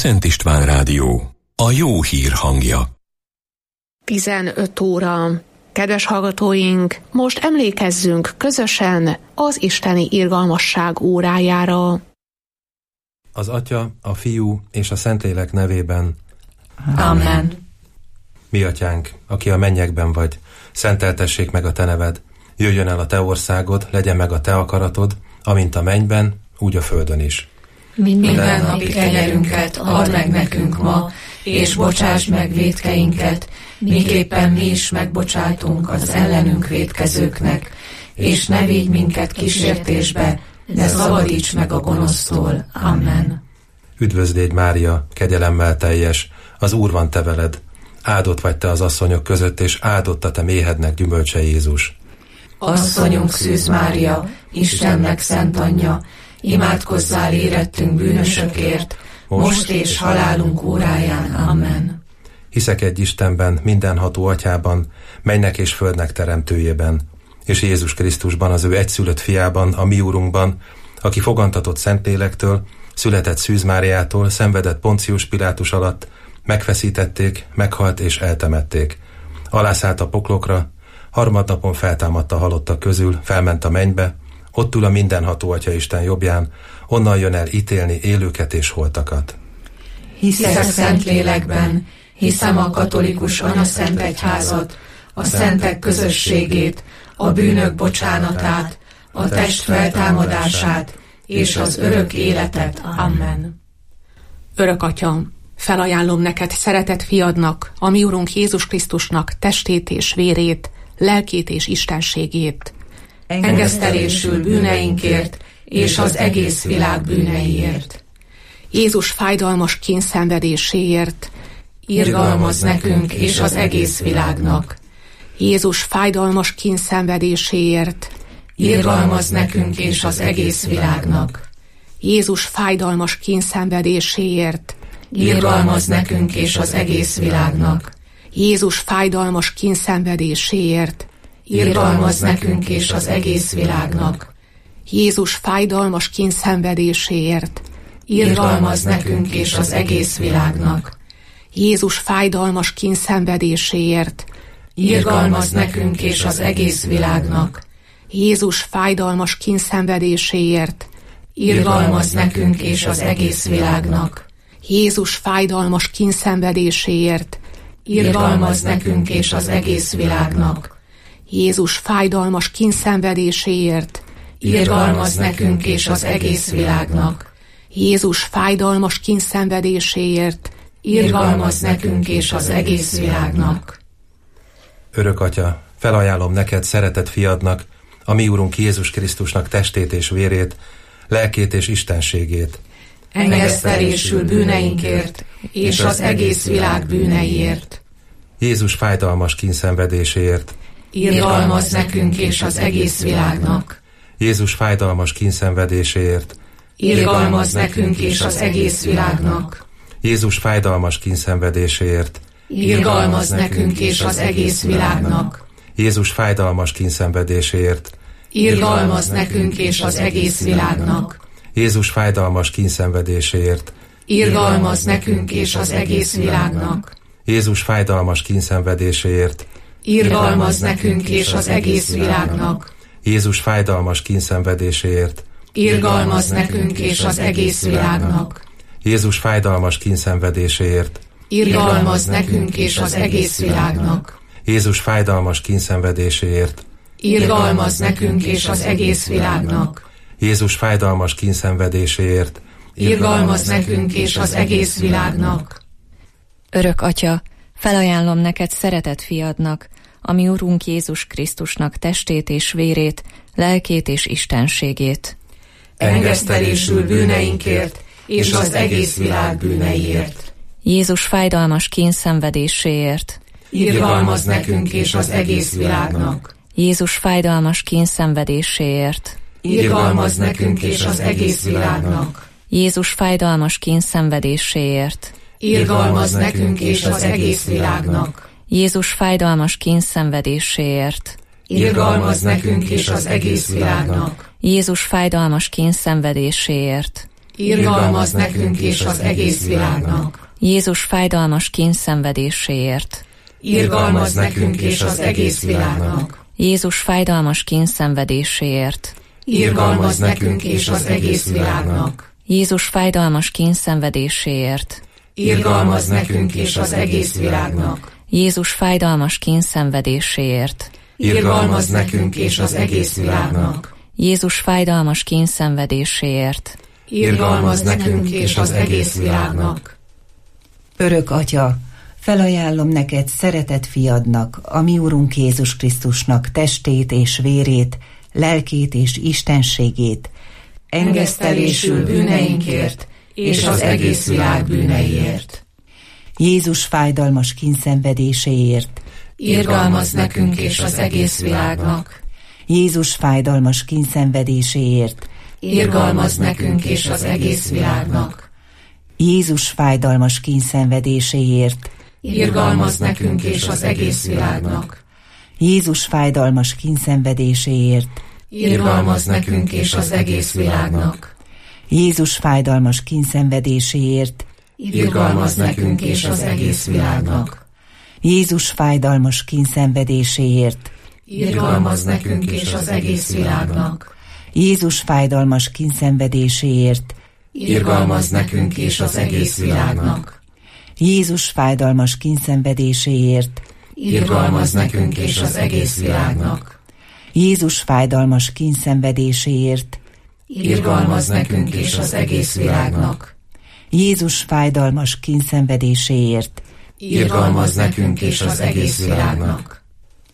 Szent István Rádió, a jó hír hangja. 15 óra. Kedves hallgatóink, most emlékezzünk közösen az isteni irgalmasság órájára. Az Atya, a Fiú és a Szentlélek nevében. Amen. Mi Atyánk, aki a mennyekben vagy, szenteltessék meg a Te neved. Jöjjön el a Te országod, legyen meg a Te akaratod, amint a mennyben, úgy a földön is. Minden napi kenyerünket add meg nekünk ma, és bocsásd meg vétkeinket, miképpen mi is megbocsájtunk az ellenünk vétkezőknek, és ne vigy minket kísértésbe, de szabadíts meg a gonosztól. Amen. Üdvözl légy, Mária, kegyelemmel teljes, az Úr van te veled. Áldott vagy te az asszonyok között, és áldott a te méhednek gyümölcse Jézus. Asszonyunk Szűz Mária, Istennek szent anyja, imádkozzál érettünk bűnösökért, most és halálunk óráján. Amen. Hiszek egy Istenben, mindenható Atyában, mennynek és földnek teremtőjében, és Jézus Krisztusban, az ő egyszülött fiában, a mi Úrunkban, aki fogantatott Szentlélektől, született Szűz Máriától, szenvedett Poncius Pilátus alatt, megfeszítették, meghalt és eltemették. Alászállt a poklokra, harmadnapon feltámadt a halottak közül, felment a mennybe, ott ül a mindenható Atyaisten jobbján, onnan jön el ítélni élőket és holtakat. Hiszek Szentlélekben, hiszem a katolikus anyaszent egyházat, a szentek közösségét, a bűnök bocsánatát, a test feltámadását és az örök életet. Amen. Örök Atyam, felajánlom neked szeretett fiadnak, a mi Urunk Jézus Krisztusnak testét és vérét, lelkét és istenségét. Engesztelésül bűneinkért és az egész világ bűneiért. Jézus fájdalmas kényszenvedéséért. Irgalmazz nekünk és az egész világnak. Jézus fájdalmas kényszenvedéséért. Irgalmazz nekünk és az egész világnak. Jézus fájdalmas kényszenvedéséért. Irgalmazz nekünk és az egész világnak. Jézus fájdalmas kényszenvedéséért. Irgalmazz nekünk és az egész világnak. Jézus fájdalmas kényszenvedéséért. Irgalmazz nekünk és az egész világnak. Jézus fájdalmas kényszenvedéséért. Irgalmazz nekünk és az egész világnak. Jézus fájdalmas kényszenvedéséért. Irgalmazz nekünk és az egész világnak. Jézus fájdalmas kényszenvedéséért. Irgalmazz nekünk és az egész világnak. Jézus fájdalmas kényszenvedéséért. Irgalmazz nekünk és az egész világnak. Jézus fájdalmas kényszenvedéséért. Irgalmazz nekünk és az egész világnak. Örök Atya, felajánlom neked szeretett fiadnak, a mi Úrunk Jézus Krisztusnak testét és vérét, lelkét és istenségét. Engesztelésül bűneinkért és az egész világ bűneiért. Jézus fájdalmas kényszenvedéséért. Irgalmazz nekünk és az egész világnak. Jézus fájdalmas kényszenvedéséért. Irgalmazz nekünk és az egész világnak. Jézus fájdalmas kényszenvedéséért. Irgalmazz nekünk és az egész világnak. Jézus fájdalmas kényszenvedéséért. Irgalmazz nekünk és az egész világnak. Jézus fájdalmas kényszenvedéséért. Irgalmazz nekünk és az egész világnak. Jézus fájdalmas kényszenvedéséért. Irgalmazz nekünk és az egész világnak. Jézus fájdalmas kényszenvedéséért. Irgalmazz nekünk és az egész világnak. Jézus fájdalmas kényszenvedéséért. Irgalmazz nekünk és az egész világnak. Jézus fájdalmas kényszenvedéséért. Irgalmazz nekünk és az egész világnak. Jézus fájdalmas kényszenvedéséért. Irgalmazz nekünk és az egész világnak. Örök Atya, felajánlom neked szeretett fiadnak, a mi Urunk Jézus Krisztusnak testét és vérét, lelkét és istenségét. Engesztelésül bűneinkért és az egész világ bűneiért. Jézus fájdalmas kényszenvedéséért. Irgalmazz nekünk és az egész világnak. Jézus fájdalmas kényszenvedéséért. Irgalmazz nekünk és az egész világnak. Jézus fájdalmas kényszenvedéséért. Irgalmazz nekünk és az egész világnak. Jézus fájdalmas kényszenvedéséért. Irgalmazz nekünk és az egész világnak. Jézus fájdalmas kényszenvedéséért. irgalmazz nekünk és az egész világnak. Jézus fájdalmas kínszenvedéséért, irgalmazz nekünk és az egész világnak. Jézus fájdalmas kínszenvedéséért, irgalmazz nekünk és az egész világnak. Jézus fájdalmas kínszenvedéséért, irgalmazz nekünk és az egész világnak. Jézus fájdalmas kínszenvedéséért, irgalmazz nekünk és az egész világnak. Jézus fájdalmas kínszenvedéséért, irgalmazz nekünk és az egész világnak. Örök Atya, felajánlom neked szeretett fiadnak, a mi Urunk Jézus Krisztusnak testét és vérét, lelkét és istenségét, engesztelésül bűneinkért és az egész világ bűneiért. Jézus fájdalmas kínszenvedéséért, irgalmazz nekünk és az egész világnak. Jézus fájdalmas kínszenvedéséért, irgalmazz nekünk és az egész világnak. Jézus fájdalmas kínszenvedéséért, irgalmazz nekünk és az egész világnak. Jézus fájdalmas kínszenvedéséért, irgalmazz nekünk és az egész világnak. Jézus fájdalmas kínszenvedéséért, irgalmazz nekünk és az egész világnak. Jézus fájdalmas kínszenvedéséért, irgalmazz nekünk és az egész világnak. Jézus fájdalmas kínszenvedéséért, irgalmazz nekünk és az egész világnak. Jézus fájdalmas kínszenvedéséért, irgalmazz nekünk és az egész világnak. Jézus fájdalmas kínszenvedéséért, irgalmazz nekünk és az egész világnak. Jézus fájdalmas kínszenvedéséért, irgalmazz nekünk és az egész világnak.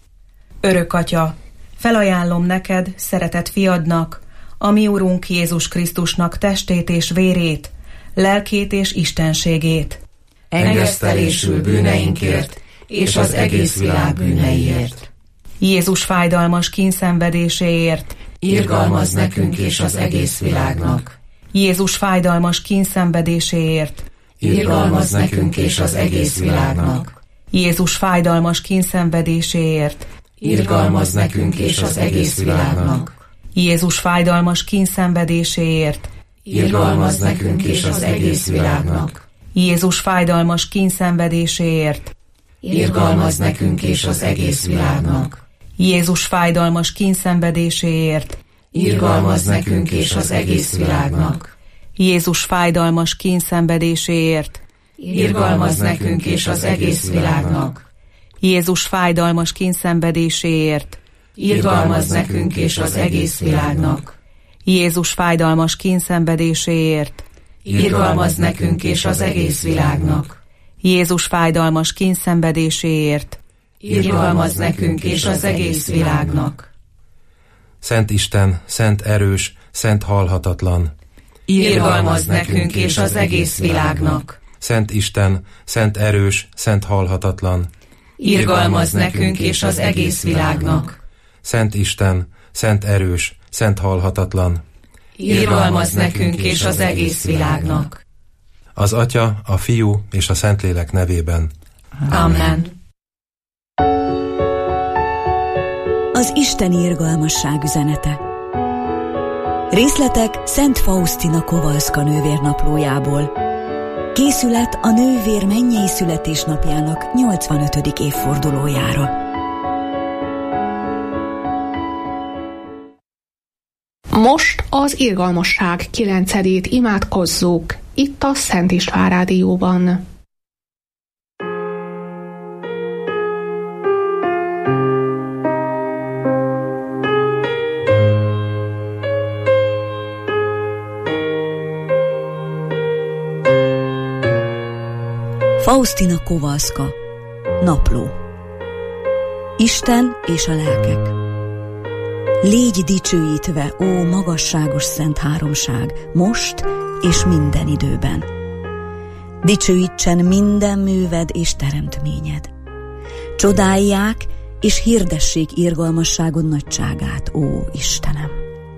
Örök Atya, felajánlom neked, szeretett fiadnak, a mi Urunk Jézus Krisztusnak testét és vérét, lelkét és istenségét, engesztelésül bűneinkért és az egész világ bűneiért. Jézus fájdalmas kínszenvedéséért, irgalmazz nekünk és az egész világnak. Jézus fájdalmas kínszenvedéséért, irgalmazz nekünk és az egész világnak. Jézus fájdalmas kínszenvedéséért, irgalmazz nekünk és az egész világnak. Jézus fájdalmas kínszenvedéséért, irgalmazz nekünk és az egész világnak. Jézus fájdalmas kínszenvedéséért, irgalmazz nekünk és az egész világnak. Jézus fájdalmas kínszenvedéséért, irgalmazz nekünk és az egész világnak. Jézus fájdalmas kínszenvedéséért, irgalmazz nekünk és az egész világnak. Jézus fájdalmas kínszenvedéséért, irgalmazz nekünk és az egész világnak. Jézus fájdalmas kínszenvedéséért, irgalmazz nekünk és az egész világnak. Jézus fájdalmas kínszenvedéséért, irgalmazz nekünk és az egész világnak. Szent Isten, szent erős, szent halhatatlan, irgalmazz nekünk és az egész világnak. Szent Isten, szent erős, szent halhatatlan, irgalmazz nekünk és az egész világnak. Szent Isten, szent erős, szent halhatatlan, irgalmazz nekünk és az egész világnak. Az Atya, a Fiú és a Szentlélek nevében. Amen. Az isteni irgalmasság üzenete. Részletek Szent Faustina Kowalska nővérnaplójából. Készület a nővér mennyei születésnapjának 85. évfordulójára. Most az irgalmasság 9-ét imádkozzuk, itt a Szent István Rádióban. Faustina Kowalska. Napló. Isten és a lelkek. Légy dicsőítve, ó magasságos szent háromság, most és minden időben. Dicsőítsen minden műved és teremtményed. Csodálják és hirdessék irgalmasságod nagyságát, ó Istenem.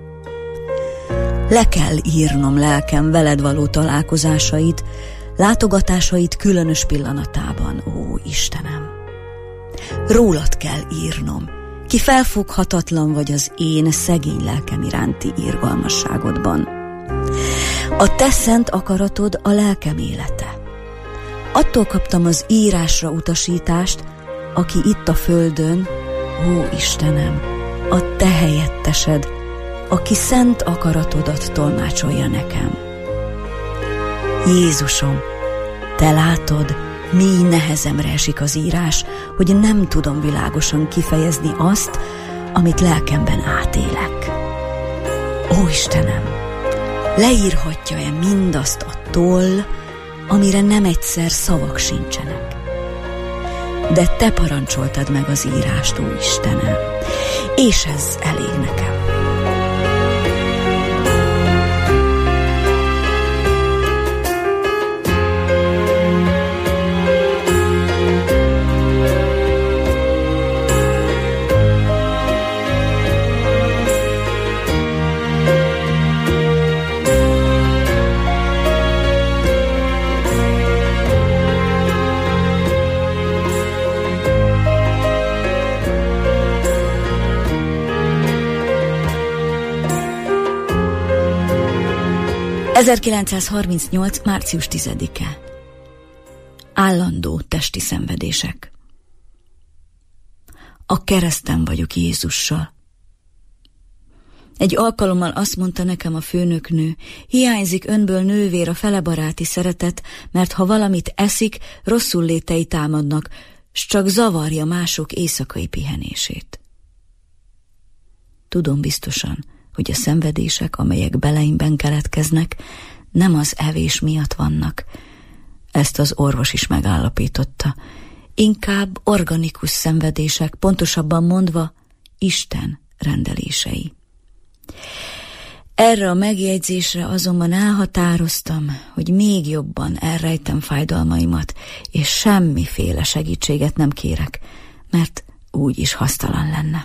Le kell írnom lelkem veled való találkozásait, látogatásait különös pillanatában, ó Istenem. Rólad kell írnom, ki felfoghatatlan vagy az én szegény lelkem iránti irgalmasságodban. A te szent akaratod a lelkem élete. Attól kaptam az írásra utasítást, aki itt a földön, ó Istenem, a te helyettesed, aki szent akaratodat tolmácsolja nekem. Jézusom, te látod, mély nehezemre esik az írás, hogy nem tudom világosan kifejezni azt, amit lelkemben átélek. Ó Istenem, leírhatja-e mindazt a toll, amire nem egyszer szavak sincsenek? De te parancsoltad meg az írást, ó Istenem, és ez elég nekem. ...1938. március 10-e. Állandó testi szenvedések. A kereszten vagyok Jézussal. Egy alkalommal azt mondta nekem a főnöknő, hiányzik önből nővér a felebaráti szeretet, mert ha valamit eszik, rosszul létei támadnak, s csak zavarja mások éjszakai pihenését. Tudom biztosan, hogy a szenvedések, amelyek beleimben keletkeznek, nem az evés miatt vannak. Ezt az orvos is megállapította. Inkább organikus szenvedések, pontosabban mondva, Isten rendelései. Erre a megjegyzésre azonban elhatároztam, hogy még jobban elrejtem fájdalmaimat, és semmiféle segítséget nem kérek, mert úgy is hasztalan lenne.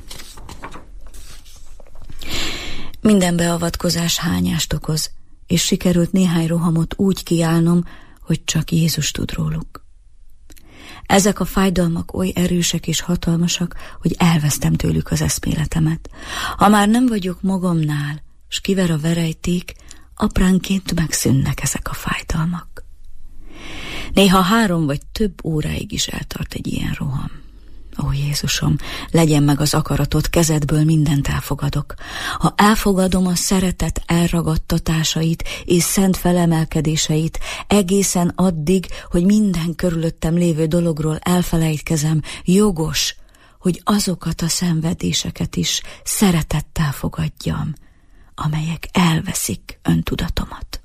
Minden beavatkozás hányást okoz, és sikerült néhány rohamot úgy kiállnom, hogy csak Jézus tud róluk. Ezek a fájdalmak oly erősek és hatalmasak, hogy elvesztem tőlük az eszméletemet. Ha már nem vagyok magamnál, s kiver a verejték, apránként megszűnnek ezek a fájdalmak. Néha 3 vagy több óráig is eltart egy ilyen roham. Ó Jézusom, legyen meg az akaratod, kezedből mindent elfogadok. Ha elfogadom a szeretet elragadtatásait és szent felemelkedéseit, egészen addig, hogy minden körülöttem lévő dologról elfelejtkezem, jogos, hogy azokat a szenvedéseket is szeretettel fogadjam, amelyek elveszik öntudatomat.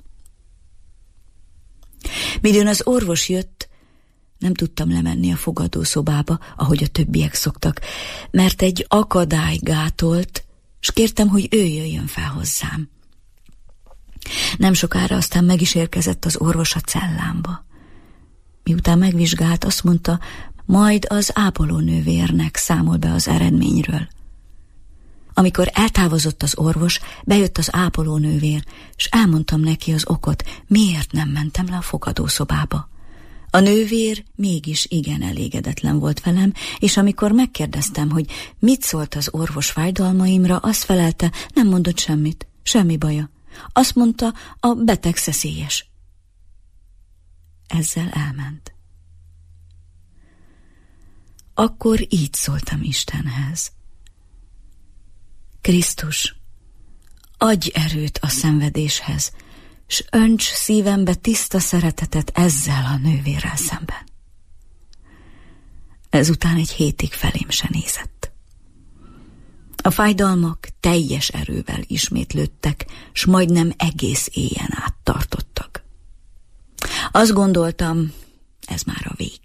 Midőn az orvos jött, nem tudtam lemenni a fogadószobába, ahogy a többiek szoktak, mert egy akadály gátolt, s kértem, hogy ő jöjjön fel hozzám. Nem sokára aztán meg is érkezett az orvos a cellámba. Miután megvizsgált, azt mondta, majd az ápolónővérnek számol be az eredményről. Amikor eltávozott az orvos, bejött az ápolónővér, s elmondtam neki az okot, miért nem mentem le a fogadószobába. A nővér mégis igen elégedetlen volt velem, és amikor megkérdeztem, hogy mit szólt az orvos fájdalmaimra, azt felelte, nem mondott semmit, semmi baja. Azt mondta, a beteg szeszélyes. Ezzel elment. Akkor így szóltam Istenhez. Krisztus, adj erőt a szenvedéshez, s önts szívembe tiszta szeretetet ezzel a nővérrel szemben. Ezután egy hétig felém se nézett. A fájdalmak teljes erővel ismétlődtek, s majdnem egész éjjel át tartottak. Azt gondoltam, ez már a vég.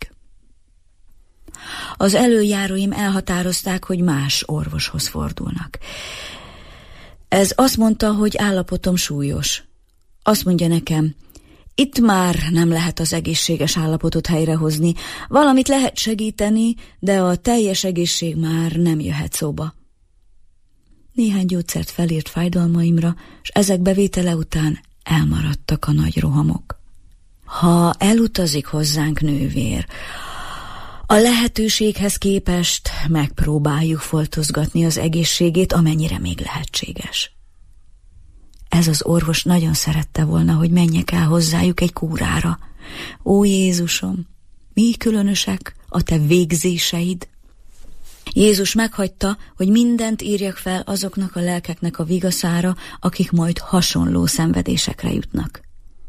Az előjáróim elhatározták, hogy más orvoshoz fordulnak. Ez azt mondta, hogy állapotom súlyos. Azt mondja nekem, itt már nem lehet az egészséges állapotot helyrehozni, valamit lehet segíteni, de a teljes egészség már nem jöhet szóba. Néhány gyógyszert felírt fájdalmaimra, s ezek bevétele után elmaradtak a nagy rohamok. Ha elutazik hozzánk nővér, a lehetőséghez képest megpróbáljuk foltozgatni az egészségét, amennyire még lehetséges. ez az orvos nagyon szerette volna, hogy menjek el hozzájuk egy kúrára. Ó Jézusom, mi különösek a te végzéseid? Jézus meghagyta, hogy mindent írjak fel azoknak a lelkeknek a vigaszára, akik majd hasonló szenvedésekre jutnak.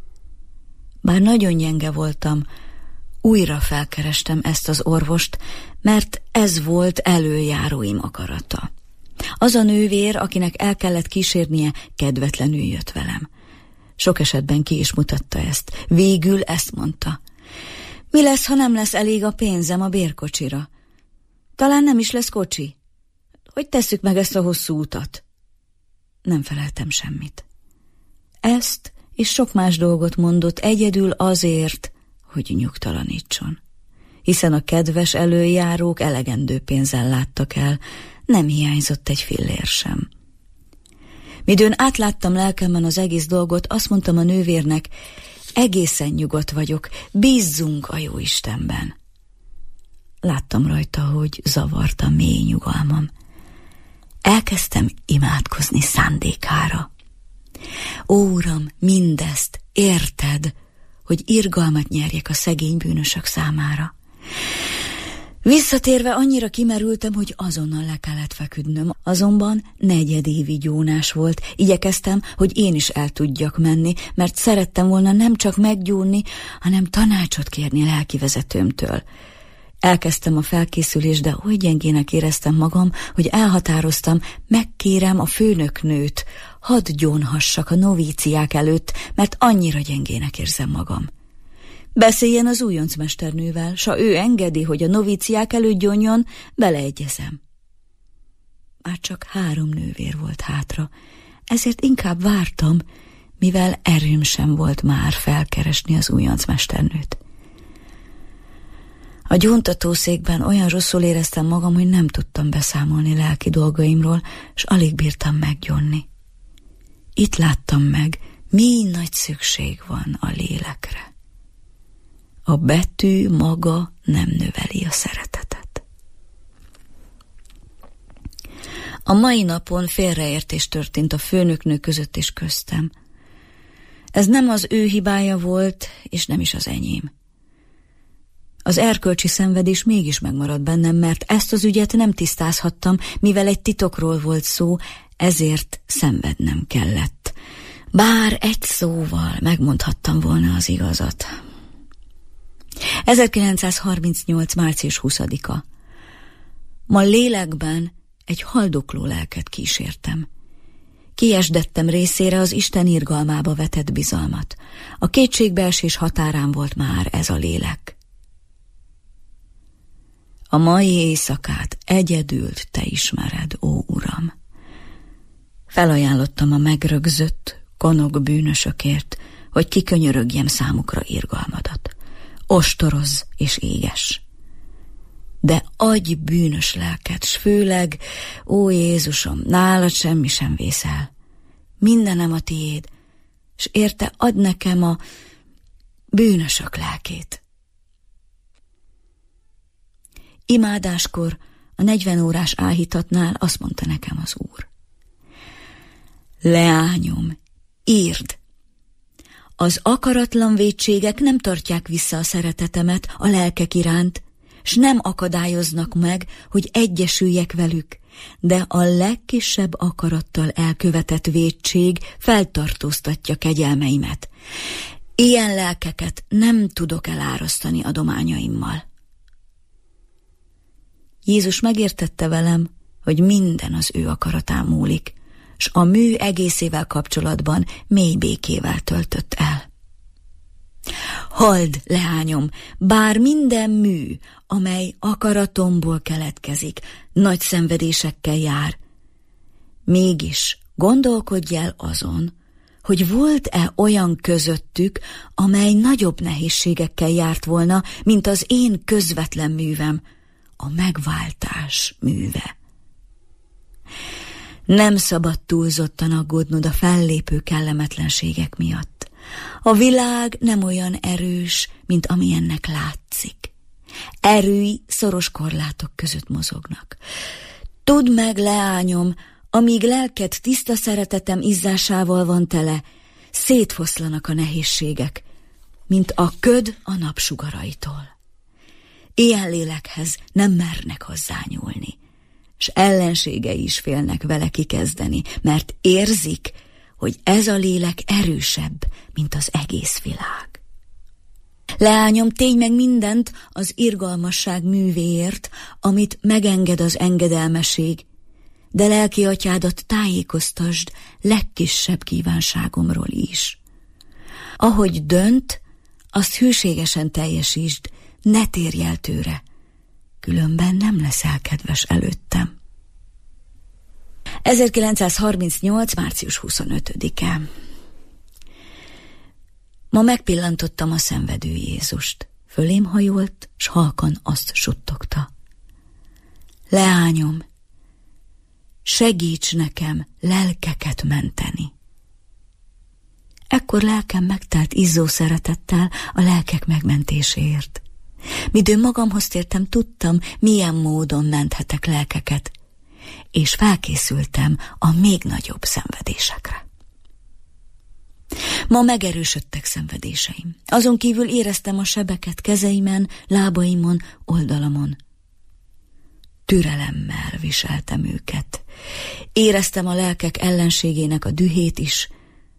Bár nagyon gyenge voltam, újra felkerestem ezt az orvost, mert ez volt előjáróim akarata. Az a nővér, akinek el kellett kísérnie, kedvetlenül jött velem. Sok esetben ki is mutatta ezt. Végül ezt mondta: mi lesz, ha nem lesz elég a pénzem a bérkocsira? Talán nem is lesz kocsi. Hogy tesszük meg ezt a hosszú utat? Nem feleltem semmit. Ezt és sok más dolgot mondott egyedül azért, hogy nyugtalanítson. Hiszen a kedves előjárók elegendő pénzzel láttak el, nem hiányzott egy fillér sem. Midőn átláttam lelkemben az egész dolgot, azt mondtam a nővérnek: egészen nyugodt vagyok, bízzunk a Jóistenben. Láttam rajta, hogy zavart a mély nyugalmam. Elkezdtem imádkozni szándékára. Ó, Uram, mindezt érted, hogy irgalmat nyerjek a szegény bűnösök számára. Visszatérve annyira kimerültem, hogy azonnal le kellett feküdnöm. Azonban negyedévi gyónás volt. Igyekeztem, hogy én is el tudjak menni, mert szerettem volna nem csak meggyónni, hanem tanácsot kérni lelkivezetőmtől. Elkezdtem a felkészülést, de oly gyengének éreztem magam, hogy elhatároztam, megkérem a főnöknőt, hadd gyónhassak a novíciák előtt, mert annyira gyengének érzem magam. Beszéljen az újoncmesternővel, s ha ő engedi, hogy a novíciák előtt gyónjon, beleegyezem. Már csak 3 nővér volt hátra, ezért inkább vártam, mivel erőm sem volt már felkeresni az újoncmesternőt. A gyóntatószékben olyan rosszul éreztem magam, hogy nem tudtam beszámolni lelki dolgaimról, s alig bírtam meggyónni. Itt láttam meg, mi nagy szükség van a lélekre. A betű maga nem növeli a szeretetet. A mai napon félreértés történt a főnöknő között és köztem. Ez nem az ő hibája volt, és nem is az enyém. Az erkölcsi szenvedés mégis megmaradt bennem, mert ezt az ügyet nem tisztázhattam, mivel egy titokról volt szó, ezért szenvednem kellett. Bár egy szóval megmondhattam volna az igazat. 1938. március 20-a. Ma lélekben egy haldokló lelket kísértem. Kiesdettem részére az Isten irgalmába vetett bizalmat. A kétségbeesés határán volt már ez a lélek. A mai éjszakát egyedül te ismered, ó Uram. Felajánlottam a megrögzött, konok bűnösökért, hogy kikönyörögjem számukra irgalmadat. Ostorozz és éges. De adj bűnös lelket, s főleg, ó Jézusom, nálad semmi sem vészel. Mindenem a tiéd, s érte add nekem a bűnösök lelkét. Imádáskor a 40 órás áhítatnál azt mondta nekem az Úr: leányom, írd! Az akaratlan vétségek nem tartják vissza a szeretetemet a lelkek iránt, s nem akadályoznak meg, hogy egyesüljek velük, de a legkisebb akarattal elkövetett vétség feltartóztatja kegyelmeimet. Ilyen lelkeket nem tudok elárasztani adományaimmal. Jézus megértette velem, hogy minden az ő akaratán múlik, s a mű egészével kapcsolatban mély békével töltött el. Halld, leányom, bár minden mű, amely akaratomból keletkezik, nagy szenvedésekkel jár, mégis gondolkodj el azon, hogy volt-e olyan közöttük, amely nagyobb nehézségekkel járt volna, mint az én közvetlen művem, a megváltás műve. Nem szabad túlzottan aggódnod a fellépő kellemetlenségek miatt. A világ nem olyan erős, mint amilyennek látszik. Erői szoros korlátok között mozognak. Tudd meg, leányom, amíg lelked tiszta szeretetem izzásával van tele, szétfoszlanak a nehézségek, mint a köd a napsugaraitól. Ilyen lélekhez nem mernek hozzányúlni, s ellenségei is félnek vele kikezdeni, mert érzik, hogy ez a lélek erősebb, mint az egész világ. Leányom, tégy meg mindent az irgalmasság művéért, amit megenged az engedelmesség, de lelki atyádat tájékoztasd legkisebb kívánságomról is. Ahogy dönt, azt hűségesen teljesítsd, ne térj el tőle, különben nem leszel kedves előttem. 1938. március 25-e. Ma megpillantottam a szenvedő Jézust. Fölém hajolt, s halkan azt suttogta: leányom, segíts nekem lelkeket menteni. Ekkor lelkem megtelt izzó szeretettel a lelkek megmentéséért. Midőn magamhoz tértem, tudtam, milyen módon menthetek lelkeket, és felkészültem a még nagyobb szenvedésekre. Ma megerősödtek szenvedéseim. Azon kívül éreztem a sebeket kezeimen, lábaimon, oldalamon. Türelemmel viseltem őket. Éreztem a lelkek ellenségének a dühét is,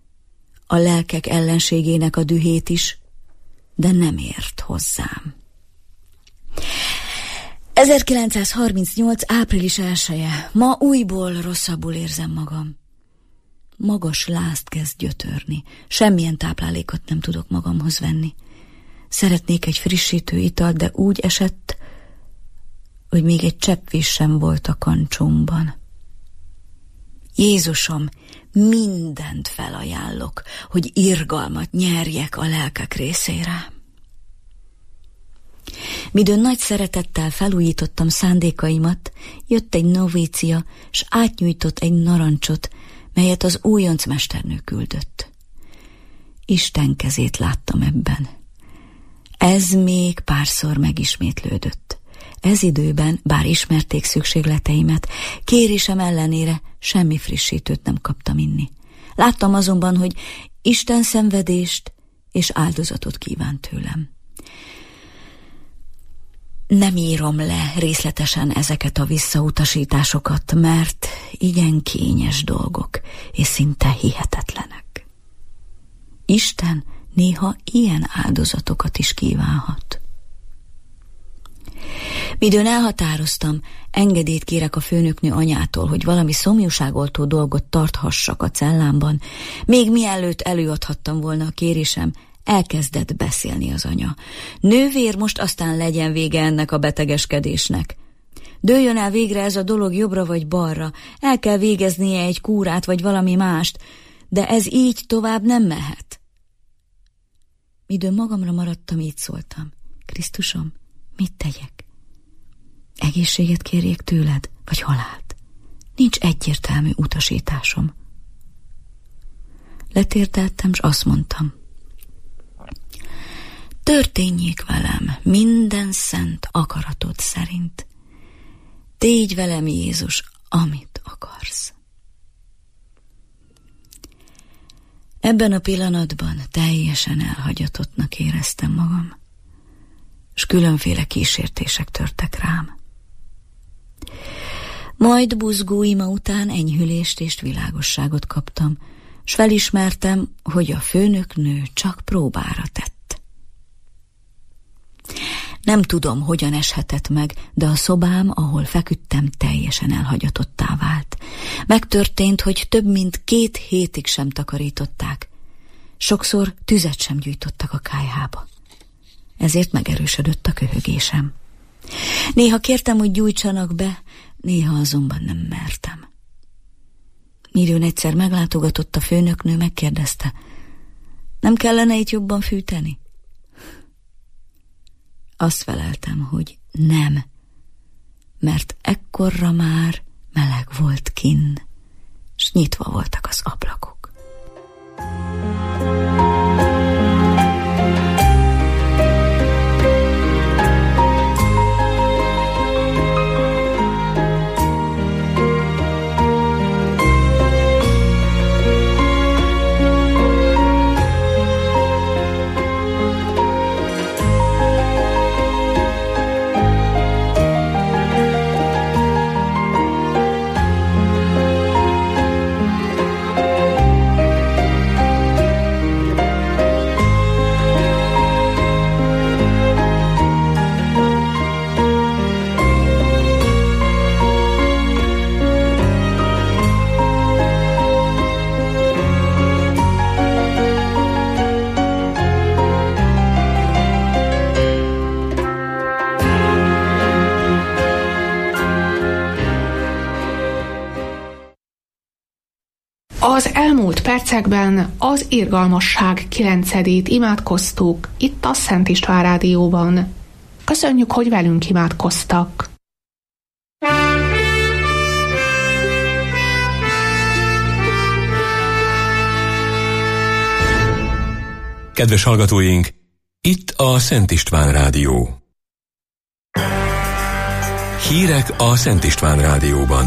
de nem ért hozzám. 1938. április 1-e. Ma újból rosszabbul érzem magam. Magas lázt kezd gyötörni. Semmilyen táplálékot nem tudok magamhoz venni. Szeretnék egy frissítő italt, de úgy esett, hogy még egy cseppvíz sem volt a kancsomban. Jézusom, mindent felajánlok, hogy irgalmat nyerjek a lelkek részére. Midőn nagy szeretettel felújítottam szándékaimat, jött egy novícia, s átnyújtott egy narancsot, melyet az újonc mesternő küldött. Isten kezét láttam ebben. Ez még párszor megismétlődött. Ez időben, bár ismerték szükségleteimet, kérésem ellenére semmi frissítőt nem kaptam inni. Láttam azonban, hogy Isten szenvedést és áldozatot kíván tőlem. Nem írom le részletesen ezeket a visszautasításokat, mert igen kényes dolgok, és szinte hihetetlenek. Isten néha ilyen áldozatokat is kívánhat. Midőn elhatároztam, engedélyt kérek a főnöknő anyától, hogy valami szomjúságoltó dolgot tarthassak a cellámban. Még mielőtt előadhattam volna a kérésem, elkezdett beszélni az anya. Nővér, most aztán legyen vége ennek a betegeskedésnek. Dőljön el végre ez a dolog jobbra vagy balra, el kell végeznie egy kúrát vagy valami mást, de ez így tovább nem mehet. Midőn magamra maradtam, így szóltam: Krisztusom, mit tegyek? Egészséget kérjék tőled, vagy halált? Nincs egyértelmű utasításom. Letérdeltem, s azt mondtam: történjék velem minden szent akaratod szerint. Tégy velem, Jézus, amit akarsz. Ebben a pillanatban teljesen elhagyatottnak éreztem magam, s különféle kísértések törtek rám. Majd buzgó ima után enyhülést és világosságot kaptam, s felismertem, hogy a főnöknő csak próbára tett. Nem tudom, hogyan eshetett meg, de a szobám, ahol feküdtem, teljesen elhagyatottá vált. Megtörtént, hogy több mint 2 hétig sem takarították. Sokszor tüzet sem gyújtottak a kályhába. Ezért megerősödött a köhögésem. Néha kértem, hogy gyújtsanak be, néha azonban nem mertem. Midőn egyszer meglátogatott a főnöknő, megkérdezte: nem kellene itt jobban fűteni? Azt feleltem, hogy nem, mert ekkorra már meleg volt kinn, s nyitva voltak az ablakok. Az elmúlt percekben az irgalmasság 9-ét imádkoztuk itt a Szent István Rádióban. Köszönjük, hogy velünk imádkoztak! Kedves hallgatóink, itt a Szent István Rádió. Hírek a Szent István Rádióban.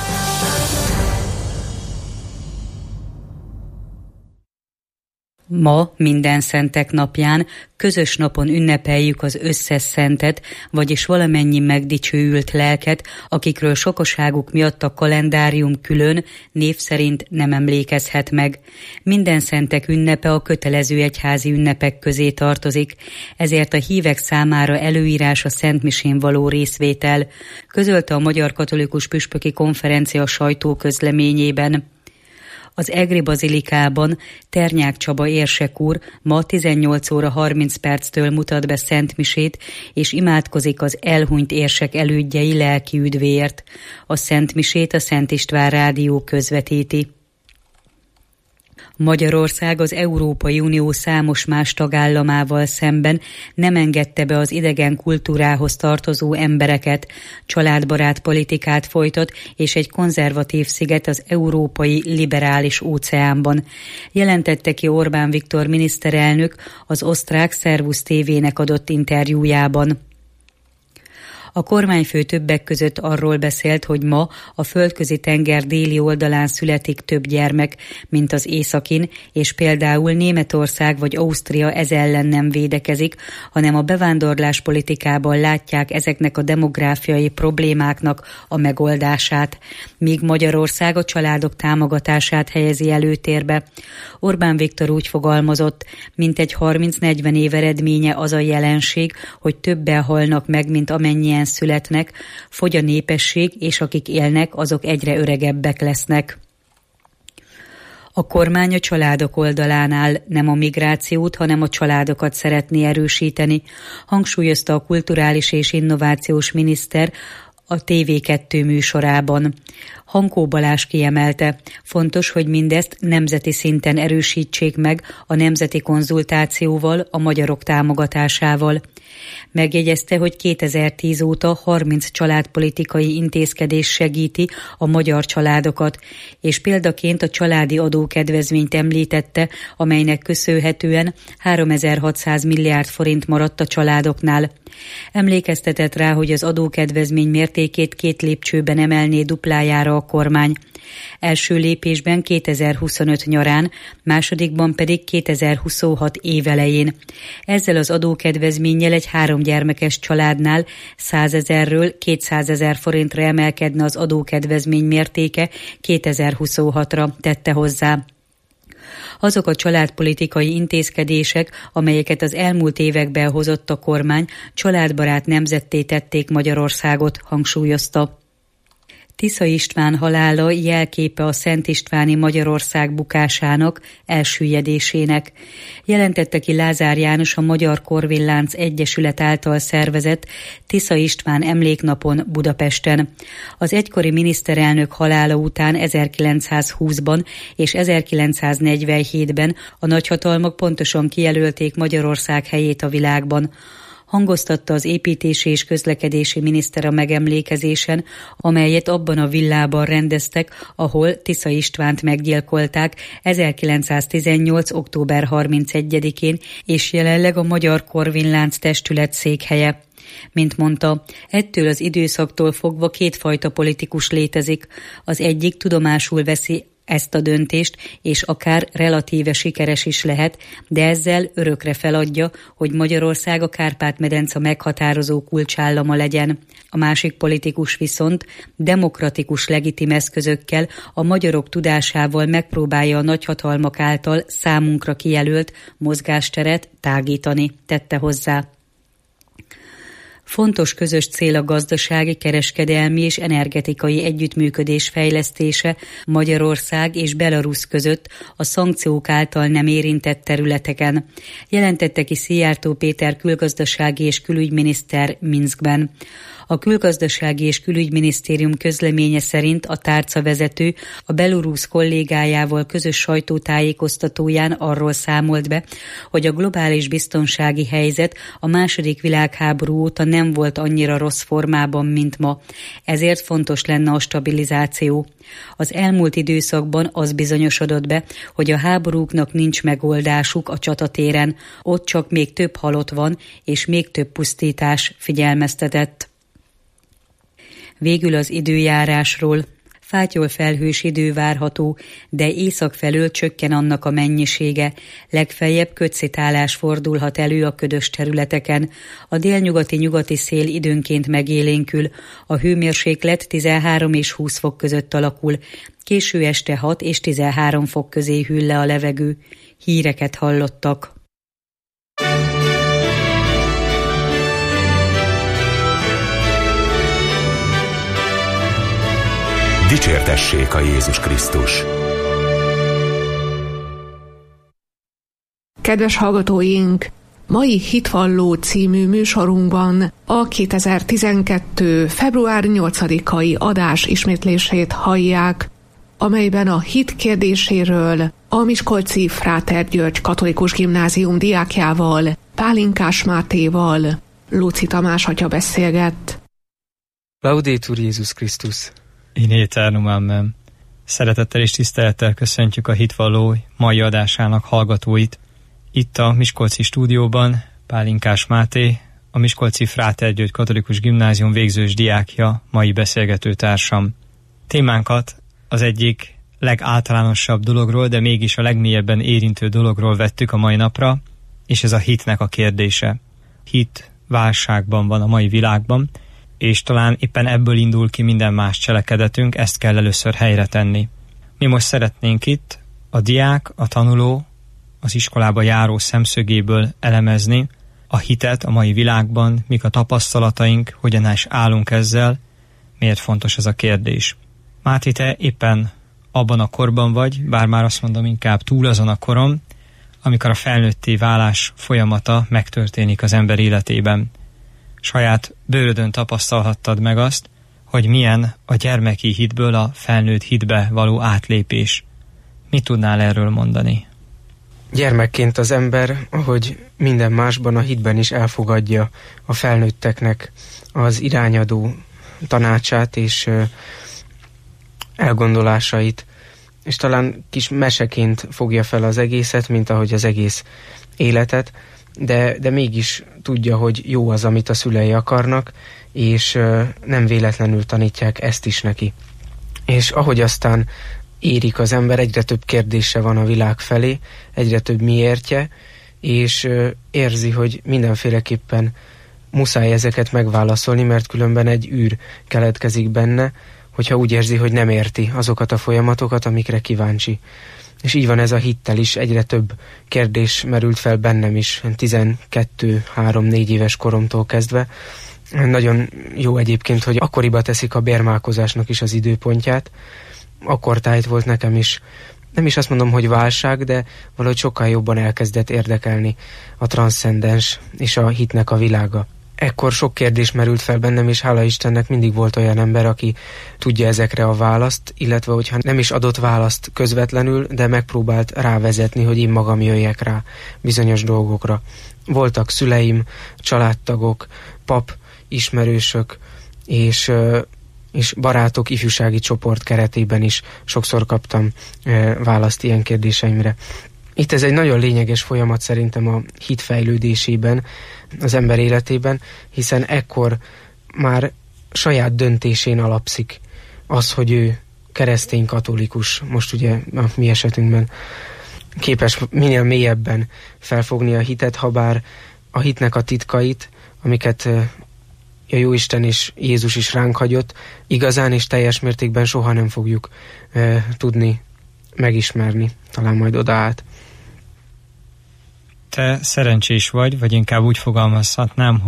Ma, Mindenszentek napján, közös napon ünnepeljük az összes szentet, vagyis valamennyi megdicsőült lelket, akikről sokaságuk miatt a kalendárium külön, név szerint nem emlékezhet meg. Mindenszentek ünnepe a kötelező egyházi ünnepek közé tartozik, ezért a hívek számára előírás a szentmisén való részvétel, közölte a Magyar Katolikus Püspöki Konferencia sajtóközleményében. Az Egri Bazilikában Ternyák Csaba érsek úr ma 18 óra 30 perctől mutat be szentmisét, és imádkozik az elhunyt érsek elődjei lelki üdvéért. A szentmisét a Szent István Rádió közvetíti. Magyarország az Európai Unió számos más tagállamával szemben nem engedte be az idegen kultúrához tartozó embereket, családbarát politikát folytat és egy konzervatív sziget az európai liberális óceánban. Jelentette ki Orbán Viktor miniszterelnök az osztrák Servus TV-nek adott interjújában. A kormányfő többek között arról beszélt, hogy ma a Földközi-tenger déli oldalán születik több gyermek, mint az északin, és például Németország vagy Ausztria ez ellen nem védekezik, hanem a bevándorlás politikában látják ezeknek a demográfiai problémáknak a megoldását, míg Magyarország a családok támogatását helyezi előtérbe. Orbán Viktor úgy fogalmazott, mintegy 30-40 év eredménye az a jelenség, hogy többen halnak meg, mint amennyien születnek, fogy a népesség, és akik élnek, azok egyre öregebbek lesznek. A kormány a családok oldalán áll, nem a migrációt, hanem a családokat szeretné erősíteni, hangsúlyozta a kulturális és innovációs miniszter a TV2 műsorában. Hankó Balázs kiemelte, fontos, hogy mindezt nemzeti szinten erősítsék meg a nemzeti konzultációval, a magyarok támogatásával. Megjegyezte, hogy 2010 óta 30 családpolitikai intézkedés segíti a magyar családokat, és példaként a családi adókedvezményt említette, amelynek köszönhetően 3600 milliárd forint maradt a családoknál. Emlékeztetett rá, hogy az adókedvezmény mértékét 2 lépcsőben emelné duplájára a kormány. Első lépésben 2025 nyarán, másodikban pedig 2026 évelején. Ezzel az adókedvezménnyel egy 3 gyermekes családnál 100 000-ről 200 000 forintra emelkedne az adókedvezmény mértéke 2026-ra, tette hozzá. Azok a családpolitikai intézkedések, amelyeket az elmúlt években hozott a kormány, családbarát nemzetté tették Magyarországot, hangsúlyozta. Tisza István halála jelképe a Szent Istváni Magyarország bukásának, elsüllyedésének. Jelentette ki Lázár János a Magyar Korvillánc Egyesület által szervezett Tisza István emléknapon Budapesten. Az egykori miniszterelnök halála után 1920-ban és 1947-ben a nagyhatalmak pontosan kijelölték Magyarország helyét a világban. Hangoztatta az építési és közlekedési miniszter a megemlékezésen, amelyet abban a villában rendeztek, ahol Tisza Istvánt meggyilkolták 1918. október 31-én, és jelenleg a Magyar Korvillánc Testület székhelye. Mint mondta, ettől az időszaktól fogva 2 fajta politikus létezik. Az egyik tudomásul veszi ezt a döntést, és akár relatíve sikeres is lehet, de ezzel örökre feladja, hogy Magyarország a Kárpát-medence meghatározó kulcsállama legyen. A másik politikus viszont demokratikus legitim eszközökkel, a magyarok tudásával megpróbálja a nagyhatalmak által számunkra kijelölt mozgásteret tágítani, tette hozzá. Fontos közös cél a gazdasági, kereskedelmi és energetikai együttműködés fejlesztése Magyarország és Belarusz között a szankciók által nem érintett területeken, jelentette ki Szijjártó Péter külgazdasági és külügyminiszter Minszkben. A külgazdasági és külügyminisztérium közleménye szerint a tárcavezető a belorusz kollégájával közös sajtótájékoztatóján arról számolt be, hogy a globális biztonsági helyzet a II. Világháború óta nem volt annyira rossz formában, mint ma. Ezért fontos lenne a stabilizáció. Az elmúlt időszakban az bizonyosodott be, hogy a háborúknak nincs megoldásuk a csatatéren, ott csak még több halott van, és még több pusztítás, figyelmeztetett. Végül az időjárásról. Fátyol felhős idő várható, de észak felől csökken annak a mennyisége. Legfeljebb kötszitálás fordulhat elő a ködös területeken. A délnyugati-nyugati szél időnként megélénkül. A hőmérséklet 13 és 20 fok között alakul. Késő este 6 és 13 fok közé hűl le a levegő. Híreket hallottak. Dicsértessék a Jézus Krisztus! Kedves hallgatóink! Mai Hitvalló című műsorunkban a 2012. február 8-ai adás ismétlését hallják, amelyben a hit kérdéséről a miskolci Fráter György Katolikus Gimnázium diákjával, Pálinkás Mátéval Lóczy Tamás atya beszélgett. Laudetur Jézus Krisztus! In eternum amen. Szeretettel és tisztelettel köszöntjük a Hitvalló mai adásának hallgatóit. Itt a miskolci stúdióban Pálinkás Máté, a miskolci Fráter György Katolikus Gimnázium végzős diákja, mai beszélgetőtársam. Témánkat az egyik legáltalánosabb dologról, de mégis a legmélyebben érintő dologról vettük a mai napra, és ez a hitnek a kérdése. Hit válságban van a mai világban, és talán éppen ebből indul ki minden más cselekedetünk, ezt kell először helyre tenni. Mi most szeretnénk itt a diák, a tanuló, az iskolába járó szemszögéből elemezni a hitet a mai világban, mik a tapasztalataink, hogyan is állunk ezzel, miért fontos ez a kérdés. Máté, te éppen abban a korban vagy, bár már azt mondom inkább túl azon a koron, amikor a felnőtté válás folyamata megtörténik az ember életében. Saját bőrödön tapasztalhattad meg azt, hogy milyen a gyermeki hitből a felnőtt hitbe való átlépés. Mit tudnál erről mondani? Gyermekként az ember, ahogy minden másban, a hitben is elfogadja a felnőtteknek az irányadó tanácsát és elgondolásait, és talán kis meseként fogja fel az egészet, mint ahogy az egész életet, de mégis tudja, hogy jó az, amit a szülei akarnak, és nem véletlenül tanítják ezt is neki. És ahogy aztán érik az ember, egyre több kérdése van a világ felé, egyre több miértje, és érzi, hogy mindenféleképpen muszáj ezeket megválaszolni, mert különben egy űr keletkezik benne, hogyha úgy érzi, hogy nem érti azokat a folyamatokat, amikre kíváncsi. És így van ez a hittel is, egyre több kérdés merült fel bennem is, 12-3-4 éves koromtól kezdve. Nagyon jó egyébként, hogy akkoriba teszik a bérmálkozásnak is az időpontját. Akkortájt volt nekem is, nem is azt mondom, hogy válság, de valahogy sokkal jobban elkezdett érdekelni a transzcendens és a hitnek a világa. Ekkor sok kérdés merült fel bennem, és hála Istennek mindig volt olyan ember, aki tudja ezekre a választ, illetve hogyha nem is adott választ közvetlenül, de megpróbált rávezetni, hogy én magam jöjjek rá bizonyos dolgokra. Voltak szüleim, családtagok, pap, ismerősök, és barátok, ifjúsági csoport keretében is sokszor kaptam választ ilyen kérdéseimre. Itt ez egy nagyon lényeges folyamat szerintem a hit fejlődésében, az ember életében, hiszen ekkor már saját döntésén alapszik az, hogy ő keresztény katolikus, most ugye a mi esetünkben képes minél mélyebben felfogni a hitet, habár a hitnek a titkait, amiket a Jóisten és Jézus is ránk hagyott, igazán és teljes mértékben soha nem fogjuk tudni megismerni, talán majd odaállt. Te szerencsés vagy inkább úgy fogalmazhatnám, hogy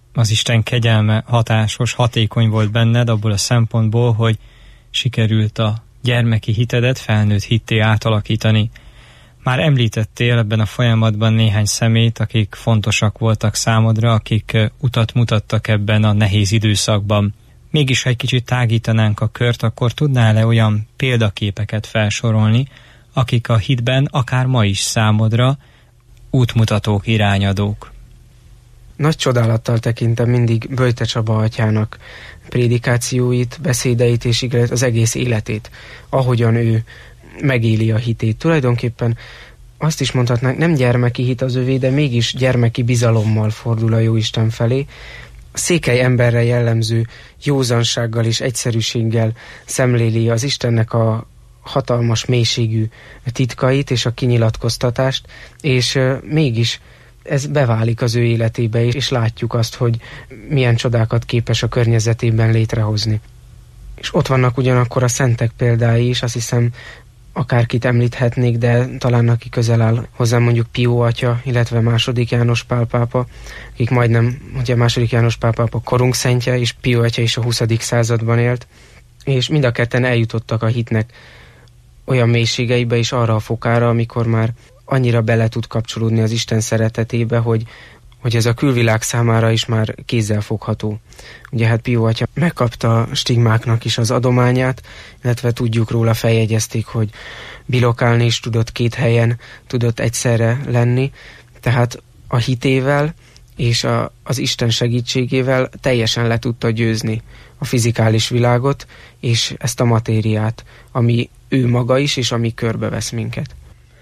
az Isten kegyelme hatásos, hatékony volt benned abból a szempontból, hogy sikerült a gyermeki hitedet felnőtt hitté átalakítani. Már említettél ebben a folyamatban néhány személyt, akik fontosak voltak számodra, akik utat mutattak ebben a nehéz időszakban. Mégis, ha egy kicsit tágítanánk a kört, akkor tudnál-e olyan példaképeket felsorolni, akik a hitben akár ma is számodra útmutatók, irányadók? Nagy csodálattal tekintem mindig Böjte Csaba atyának prédikációit, beszédeit és az egész életét, ahogyan ő megéli a hitét. Tulajdonképpen azt is mondhatnánk, nem gyermeki hit az övé, de mégis gyermeki bizalommal fordul a Jóisten felé. A székely emberre jellemző józansággal és egyszerűséggel szemléli az Istennek a hatalmas mélységű titkait és a kinyilatkoztatást, és mégis ez beválik az ő életébe, és látjuk azt, hogy milyen csodákat képes a környezetében létrehozni. És ott vannak ugyanakkor a szentek példái is, azt hiszem, akárkit említhetnék, de talán aki közel áll hozzám, mondjuk Pió atya, illetve II. János Pál pápa, akik majdnem, ugye II. János Pál pápa korunk szentje, és Pió atya is a 20. században élt, és mind a ketten eljutottak a hitnek olyan mélységeibe és arra a fokára, amikor már annyira bele tud kapcsolódni az Isten szeretetébe, hogy ez a külvilág számára is már kézzel fogható. Ugye hát Pió atya megkapta a stigmáknak is az adományát, illetve tudjuk róla, feljegyezték, hogy bilokálni is tudott 2 helyen, tudott egyszerre lenni, tehát a hitével és az Isten segítségével teljesen le tudta győzni a fizikális világot, és ezt a matériát, ami ő maga is, és ami körbevesz minket.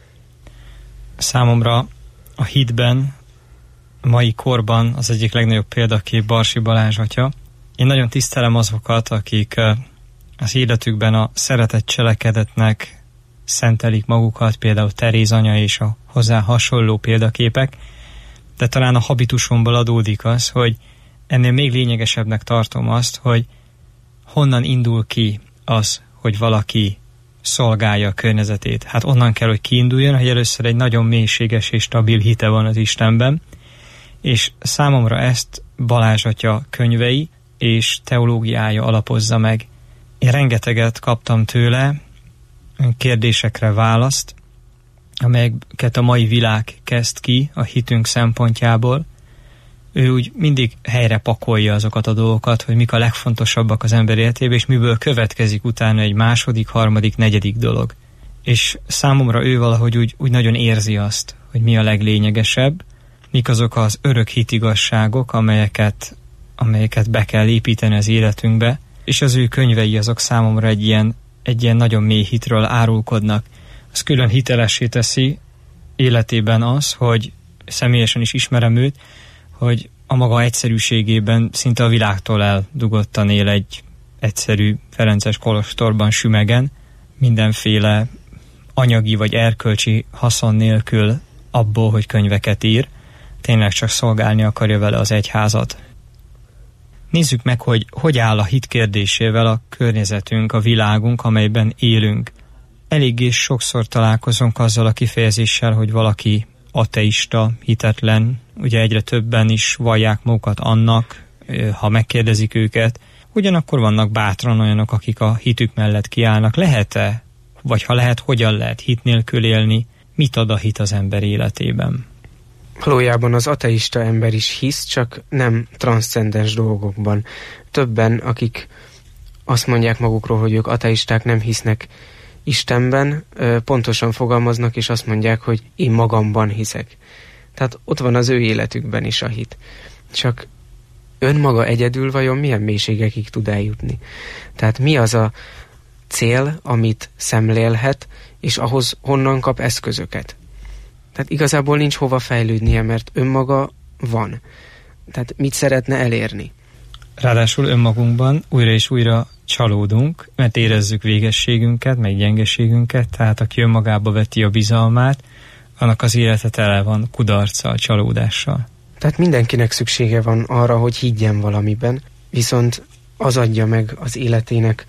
Számomra a hitben a mai korban az egyik legnagyobb példakép Barsi Balázs atya. Én nagyon tisztelem azokat, akik az életükben a szeretett cselekedetnek szentelik magukat, például Teréz anya és a hozzá hasonló példaképek, de talán a habitusomból adódik az, hogy ennél még lényegesebbnek tartom azt, hogy honnan indul ki az, hogy valaki szolgálja a környezetét. Hát onnan kell, hogy kiinduljon, hogy először egy nagyon mélységes és stabil hite van az Istenben, és számomra ezt Balázs atya könyvei és teológiája alapozza meg. Én rengeteget kaptam tőle kérdésekre választ, amelyeket a mai világ kezd ki a hitünk szempontjából. Ő úgy mindig helyre pakolja azokat a dolgokat, hogy mik a legfontosabbak az ember életében, és miből következik utána egy második, harmadik, negyedik dolog. És számomra ő valahogy úgy nagyon érzi azt, hogy mi a leglényegesebb, mik azok az örök hitigazságok, amelyeket be kell építeni az életünkbe, és az ő könyvei azok számomra egy ilyen nagyon mély hitről árulkodnak. Az külön hitelessé teszi életében az, hogy személyesen is ismerem őt, hogy a maga egyszerűségében szinte a világtól eldugottan él egy egyszerű ferences kolostorban sümegen, mindenféle anyagi vagy erkölcsi haszon nélkül abból, hogy könyveket ír, tényleg csak szolgálni akarja vele az egyházat. Nézzük meg, hogy áll a hit kérdésével a környezetünk, a világunk, amelyben élünk. Eléggé sokszor találkozunk azzal a kifejezéssel, hogy valaki ateista, hitetlen, ugye egyre többen is vallják magukat annak, ha megkérdezik őket. Ugyanakkor vannak bátran olyanok, akik a hitük mellett kiállnak. Lehet-e, vagy ha lehet, hogyan lehet hit nélkül élni? Mit ad a hit az ember életében? Valójában az ateista ember is hisz, csak nem transzcendens dolgokban. Többen, akik azt mondják magukról, hogy ők ateisták, nem hisznek Istenben, pontosan fogalmaznak, és azt mondják, hogy én magamban hiszek. Tehát ott van az ő életükben is a hit. Csak önmaga egyedül vajon milyen mélységekig tud eljutni? Tehát mi az a cél, amit szemlélhet, és ahhoz honnan kap eszközöket? Tehát igazából nincs hova fejlődnie, mert önmaga van. Tehát mit szeretne elérni? Ráadásul önmagunkban újra és újra csalódunk, mert érezzük végességünket, meg gyengeségünket, tehát aki önmagába veti a bizalmát, annak az élete tele van kudarccal, csalódással. Tehát mindenkinek szüksége van arra, hogy higgyen valamiben, viszont az adja meg az életének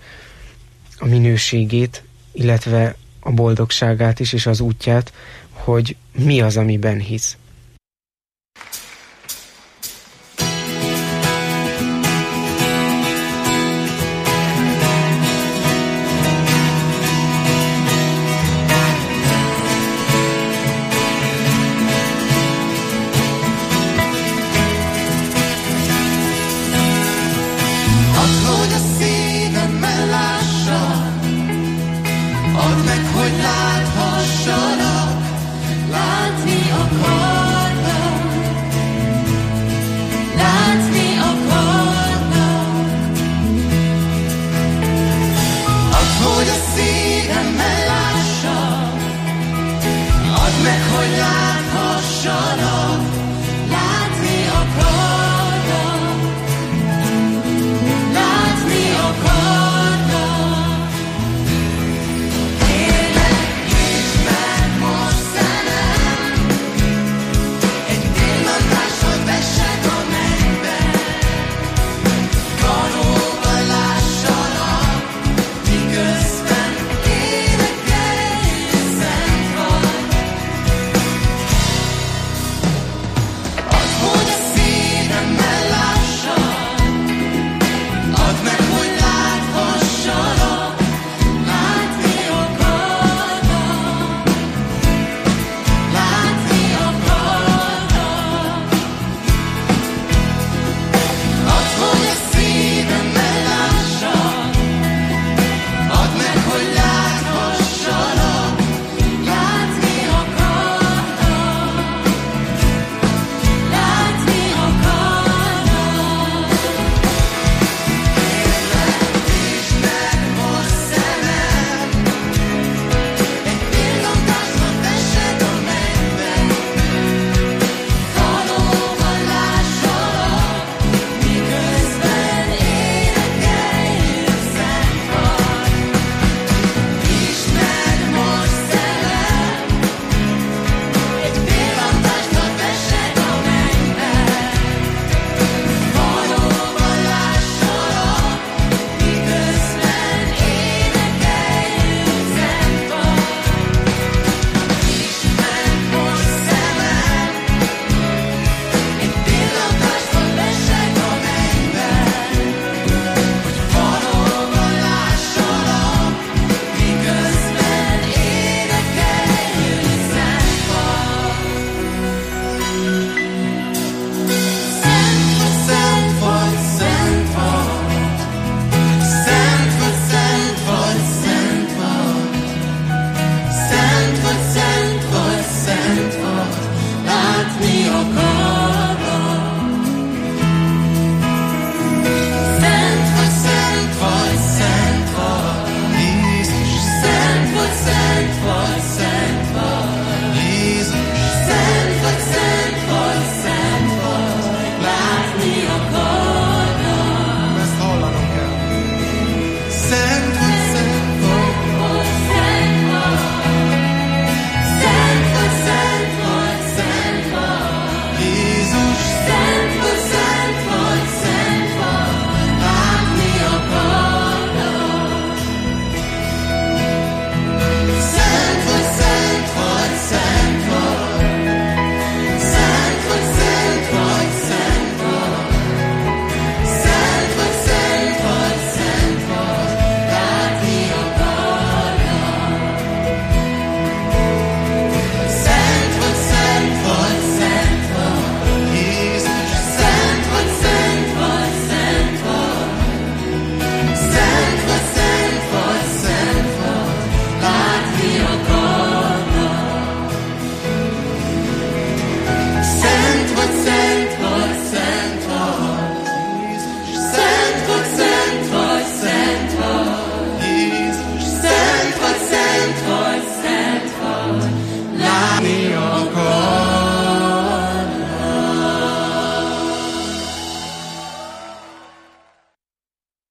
a minőségét, illetve a boldogságát is, és az útját, hogy mi az, amiben hisz.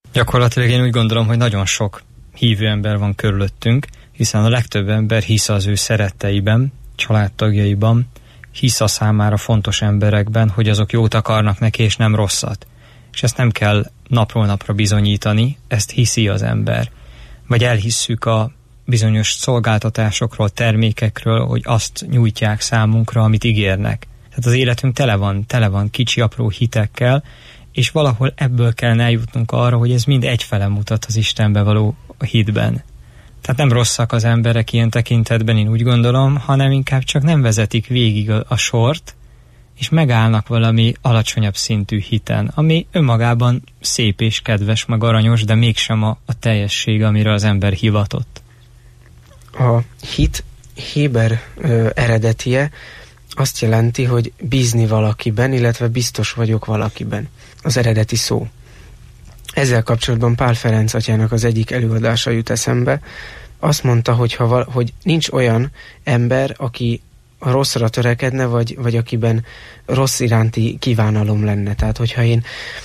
Gyakorlatilag én úgy gondolom, hogy nagyon sok hívő ember van körülöttünk, hiszen a legtöbb ember hisz az ő szeretteiben, családtagjaiban, hisz a számára fontos emberekben, hogy azok jót akarnak neki, és nem rosszat. És ezt nem kell napról napra bizonyítani, ezt hiszi az ember. Vagy elhisszük a bizonyos szolgáltatásokról, termékekről, hogy azt nyújtják számunkra, amit ígérnek. Tehát az életünk tele van kicsi, apró hitekkel, és valahol ebből kellene eljutnunk arra, hogy ez mind egyfele mutat az Istenbe való hitben. Tehát nem rosszak az emberek ilyen tekintetben, én úgy gondolom, hanem inkább csak nem vezetik végig a sort, és megállnak valami alacsonyabb szintű hiten, ami önmagában szép és kedves, meg aranyos, de mégsem a teljesség, amire az ember hivatott. A hit héber eredetie azt jelenti, hogy bízni valakiben, illetve biztos vagyok valakiben. Az eredeti szó. Ezzel kapcsolatban Pál Ferenc atyának az egyik előadása jut eszembe. Azt mondta, hogy nincs olyan ember, aki a rosszra törekedne, vagy akiben rossz iránti kívánalom lenne. Tehát, hogyha én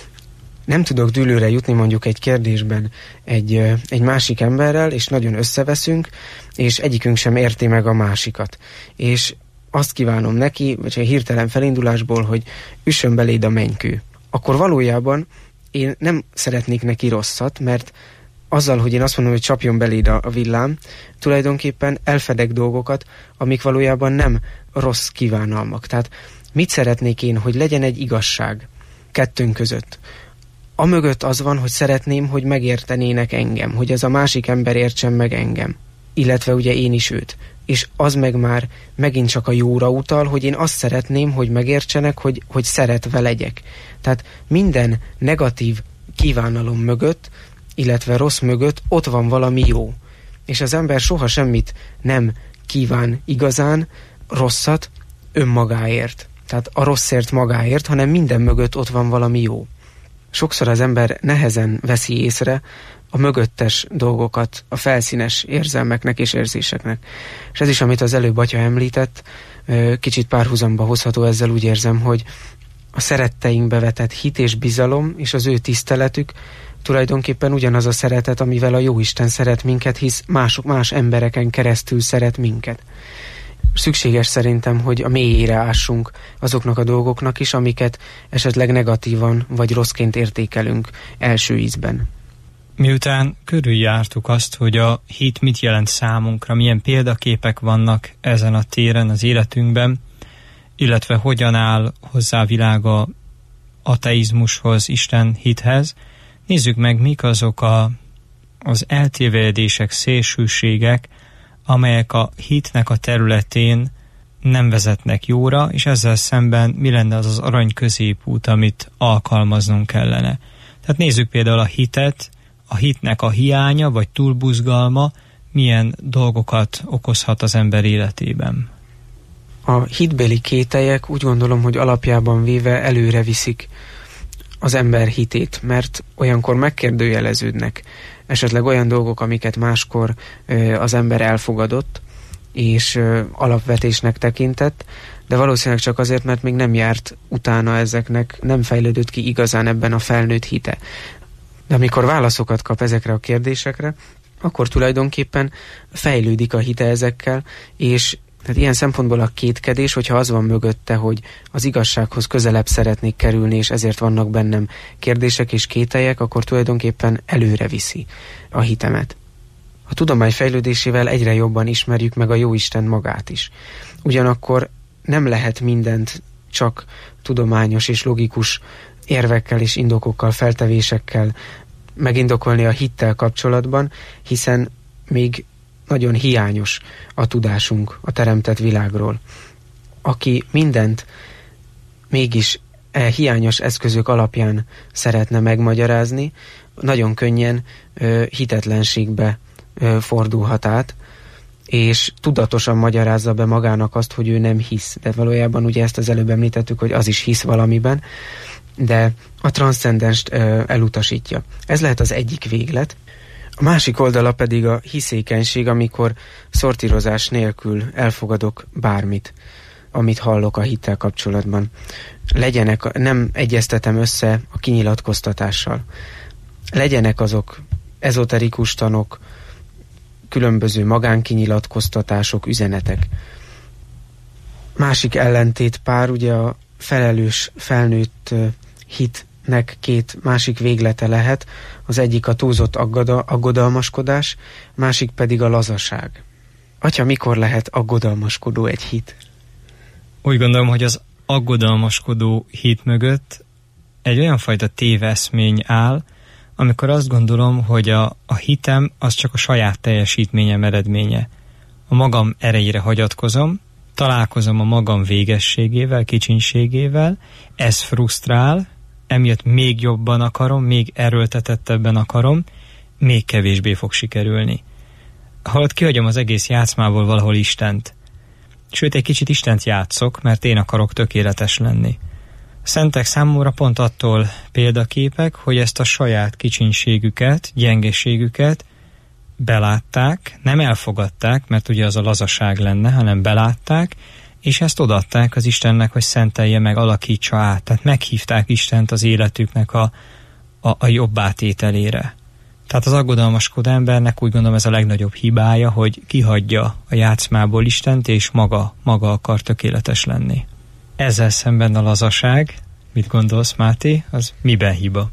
nem tudok dűlőre jutni mondjuk egy kérdésben egy másik emberrel, és nagyon összeveszünk, és egyikünk sem érti meg a másikat. És azt kívánom neki, vagy egy hirtelen felindulásból, hogy üssön beléd a mennykő. Akkor valójában én nem szeretnék neki rosszat, mert azzal, hogy én azt mondom, hogy csapjon beléd a villám, tulajdonképpen elfedek dolgokat, amik valójában nem rossz kívánalmak. Tehát mit szeretnék én, hogy legyen egy igazság kettőnk között? Amögött az van, hogy szeretném, hogy megértenének engem, hogy ez a másik ember értsen meg engem, illetve ugye én is őt. És az meg már megint csak a jóra utal, hogy én azt szeretném, hogy megértsenek, hogy szeretve legyek. Tehát minden negatív kívánalom mögött, illetve rossz mögött ott van valami jó. És az ember soha semmit nem kíván igazán, rosszat önmagáért. Tehát a rosszért magáért, hanem minden mögött ott van valami jó. Sokszor az ember nehezen veszi észre a mögöttes dolgokat, a felszínes érzelmeknek és érzéseknek. És ez is, amit az előbb atya említett, kicsit párhuzamba hozható ezzel, úgy érzem, hogy a szeretteinkbe vetett hit és bizalom és az ő tiszteletük tulajdonképpen ugyanaz a szeretet, amivel a Jóisten szeret minket, hisz más embereken keresztül szeret minket. Szükséges szerintem, hogy a mélyére ássunk azoknak a dolgoknak is, amiket esetleg negatívan vagy rosszként értékelünk első ízben. Miután körüljártuk azt, hogy a hit mit jelent számunkra, milyen példaképek vannak ezen a téren az életünkben, illetve hogyan áll hozzá a világ az ateizmushoz, Isten hithez, nézzük meg, mik azok az eltévedések, szélsőségek, amelyek a hitnek a területén nem vezetnek jóra, és ezzel szemben mi lenne az arany középút, amit alkalmaznunk kellene. Tehát nézzük például a hitet, a hitnek a hiánya vagy túlbuzgalma milyen dolgokat okozhat az ember életében. A hitbeli kételyek úgy gondolom, hogy alapjában véve előre viszik az ember hitét, mert olyankor megkérdőjeleződnek esetleg olyan dolgok, amiket máskor az ember elfogadott, és alapvetésnek tekintett, de valószínűleg csak azért, mert még nem járt utána ezeknek, nem fejlődött ki igazán ebben a felnőtt hite. De amikor válaszokat kap ezekre a kérdésekre, akkor tulajdonképpen fejlődik a hite ezekkel, és tehát ilyen szempontból a kétkedés, hogyha az van mögötte, hogy az igazsághoz közelebb szeretnék kerülni, és ezért vannak bennem kérdések és kételyek, akkor tulajdonképpen előre viszi a hitemet. A tudomány fejlődésével egyre jobban ismerjük meg a Jóisten magát is. Ugyanakkor nem lehet mindent csak tudományos és logikus érvekkel és indokokkal, feltevésekkel megindokolni a hittel kapcsolatban, hiszen még nagyon hiányos a tudásunk a teremtett világról. Aki mindent mégis hiányos eszközök alapján szeretne megmagyarázni, nagyon könnyen hitetlenségbe fordulhat át, és tudatosan magyarázza be magának azt, hogy ő nem hisz. De valójában ugye ezt az előbb említettük, hogy az is hisz valamiben, de a transzcendenst elutasítja. Ez lehet az egyik véglet. A másik oldala pedig a hiszékenység, amikor szortírozás nélkül elfogadok bármit, amit hallok a hittel kapcsolatban. Nem egyeztetem össze a kinyilatkoztatással. legyenek azok ezoterikus tanok, különböző magánkinyilatkoztatások, üzenetek. Másik ellentétpár, ugye a felelős, felnőtt hitnek két másik véglete lehet. Az egyik a túlzott aggodalmaskodás, másik pedig a lazaság. Atya, mikor lehet aggodalmaskodó egy hit? Úgy gondolom, hogy az aggodalmaskodó hit mögött egy olyan fajta téveszmény áll, amikor azt gondolom, hogy a hitem az csak a saját teljesítményem eredménye. A magam erejére hagyatkozom, találkozom a magam végességével, kicsinségével, ez frusztrál, emiatt még jobban akarom, még erőltetettebben akarom, még kevésbé fog sikerülni. Holott kihagyom az egész játszmából valahol Istent. Sőt, egy kicsit Istent játszok, mert én akarok tökéletes lenni. A szentek számomra pont attól példaképek, hogy ezt a saját kicsinségüket, gyengeségüket belátták, nem elfogadták, mert ugye az a lazaság lenne, hanem belátták, és ezt odaadták az Istennek, hogy szentelje meg, alakítsa át. Tehát meghívták Istent az életüknek a jobb átételére. Tehát az aggodalmaskodó embernek úgy gondolom ez a legnagyobb hibája, hogy kihagyja a játszmából Istent, és maga akar tökéletes lenni. Ezzel szemben a lazaság, mit gondolsz, Máté, az miben hiba?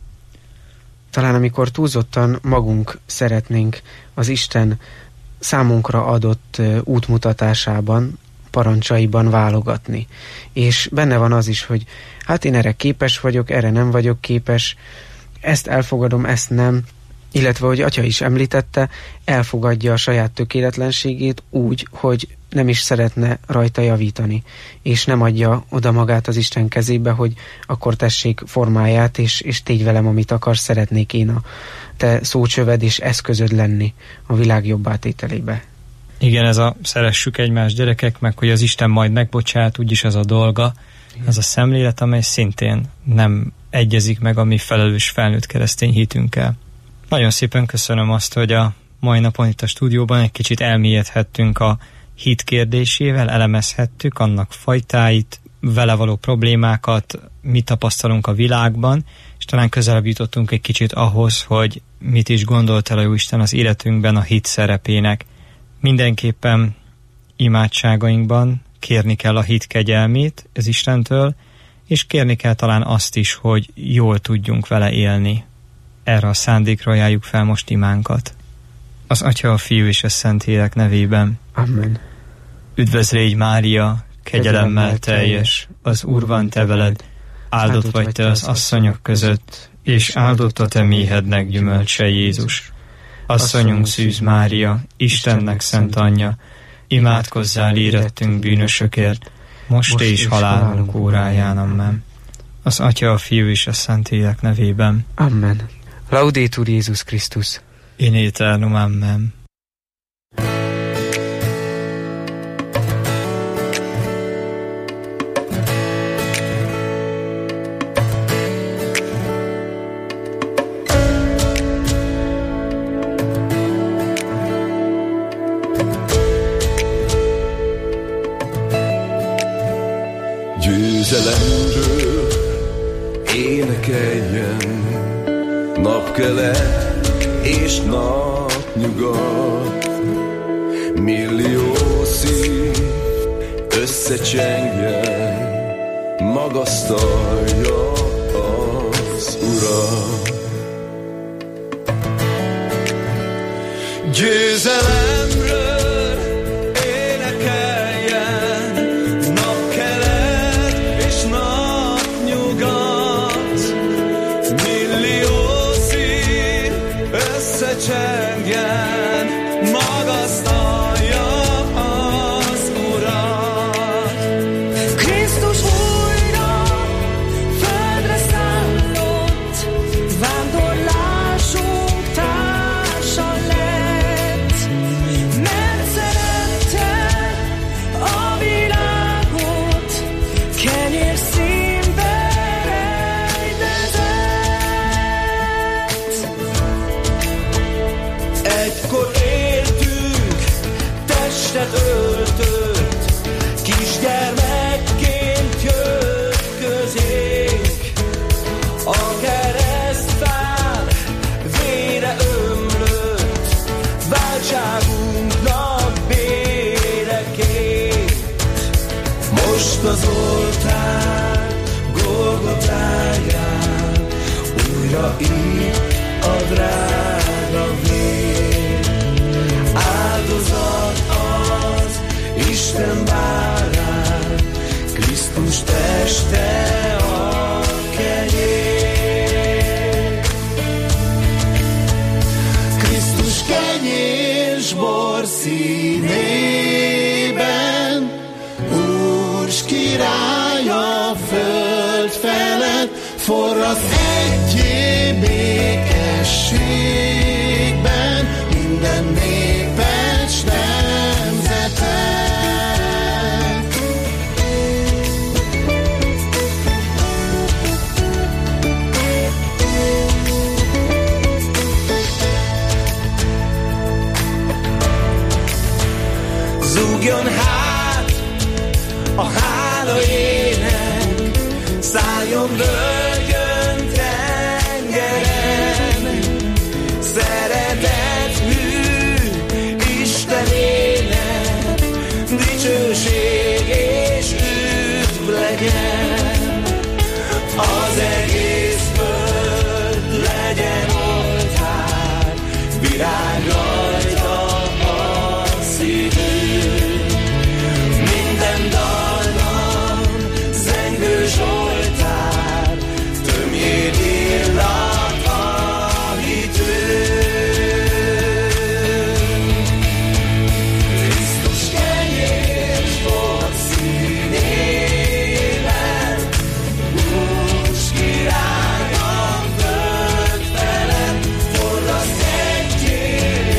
Talán amikor túlzottan magunk szeretnénk az Isten számunkra adott útmutatásában, parancsaiban válogatni. És benne van az is, hogy hát én erre képes vagyok, erre nem vagyok képes, ezt elfogadom, ezt nem, illetve, hogy Atya is említette, elfogadja a saját tökéletlenségét úgy, hogy nem is szeretne rajta javítani, és nem adja oda magát az Isten kezébe, hogy akkor tessék formáját, és tégy velem, amit akarsz, szeretnék én a te szócsöved és eszközöd lenni a világ jobb átételébe. Igen, ez a szeressük egymást gyerekek, meg hogy az Isten majd megbocsát, úgyis ez a dolga, igen. Ez a szemlélet, amely szintén nem egyezik meg a mi felelős felnőtt keresztény hitünkkel. Nagyon szépen köszönöm azt, hogy a mai napon itt a stúdióban egy kicsit elmélyedhettünk a hit kérdésével, elemezhettük annak fajtáit, vele való problémákat, mit tapasztalunk a világban, és talán közelebb jutottunk egy kicsit ahhoz, hogy mit is gondolt el a Jóisten az életünkben a hit szerepének. Mindenképpen imádságainkban kérni kell a hit kegyelmét az Istentől, és kérni kell talán azt is, hogy jól tudjunk vele élni. Erre a szándékra ajánljuk fel most imánkat. Az Atya, a Fiú és a Szentlélek nevében. Amen. Üdvözl légy, Mária, kegyelemmel teljes, az Úr van te veled, áldott vagy te az asszonyok között, és áldott a te méhednek gyümölcse, Jézus. Asszonyunk Szűz Mária, Istennek szent anyja, imádkozzál érettünk bűnösökért, most és halálunk óráján. Amen. Az Atya, a Fiú és a Szentlélek nevében. Amen. Laudetur Jézus Krisztus. In aeternum. Amen. Győzelemről énekeljen napkelet és napnyugat, millió szív összecsengjen, magasztalja az Urat. Győzelemről énekeljen napkelet és napnyugat, millió szív összecsengjen, magasztalja az Urat. Krisztus újra földre szállott, vándorlásunk társa lett, mert szerette a világot, kenyér színbe rejtezett. Egykor Szára itt a drága vér. Áldozat az Isten bárány, Krisztus teste a kenyér. Krisztus kenyér s bor színében, Úrs király a föld felett, forraszt egyé békességben minden népet s nemzetet. Zúgjon hát a hála ének, szálljon völgyön, tengeren, szeretet hű Istenének, dicsőség és üdv legyen. Az egész föld legyen oltár, virág rajta a szívünk. Minden dallam zengő zsoltár, tömjék illat a hitünk. Krisztus kenyér s bor színében, Úrs király a föld felett, forraszt egyé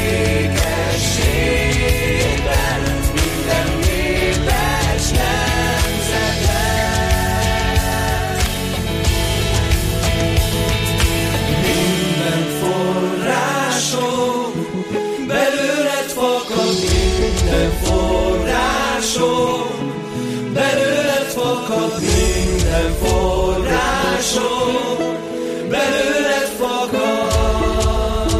békességben minden népet s nemzetet. Minden forrásom belőled fakad, minden forrásom belőled fakad, minden forrásom belőled fakad.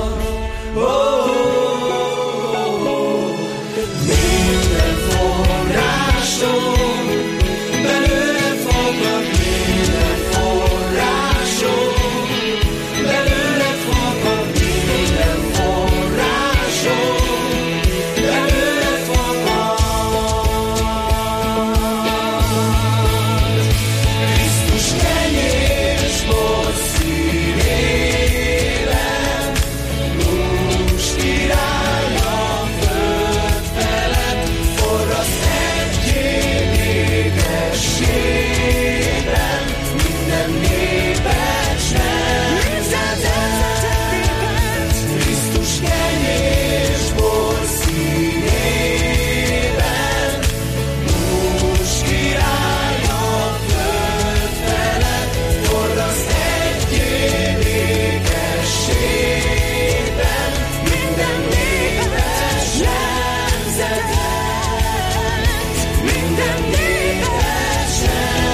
Minden forrásom belőled fakad, minden forrásom belőled fakad, minden forrásom belőled fakad. Krisztus kenyér s bor színében, Úrs király a föld felett, forraszt egyé békességben minden népet s nemzetet. Krisztus kenyér s bor színében, Úrs király a föld felett, forraszt egyé békességben minden népet s nemzetet. Minden népet s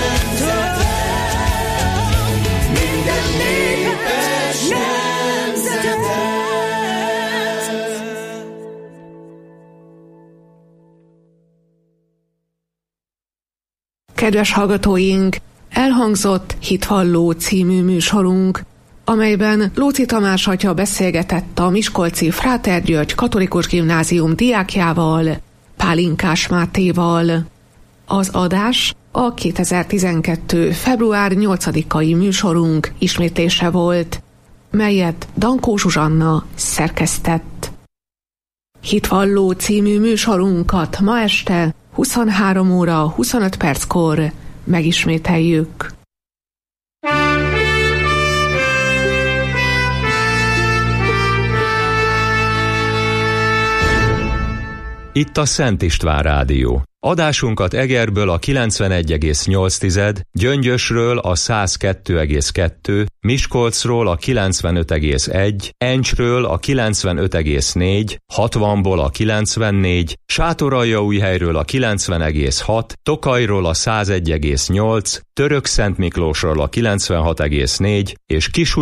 nemzetet. Minden népet s nemzetet. Kedves hallgatóink, elhangzott Hitvalló című műsorunk, amelyben Lóczy Tamás atya beszélgetett a miskolci Fráter György Katolikus Gimnázium diákjával, Pálinkás Mátéval. Az adás a 2012. február 8-ai műsorunk ismétlése volt, melyet Dankó Zsuzsanna szerkesztett. Hitvalló című műsorunkat ma este 23 óra 25 perckor megismételjük. Itt a Szent István Rádió. Adásunkat Egerből a 91,8, Gyöngyösről a 102,2, Miskolcról a 95,1, Encsről a 95,4, 60-ból a 94, Sátoraljaújhelyről a 90,6, Tokajról a 101,8, Törökszentmiklósról a 96,4 és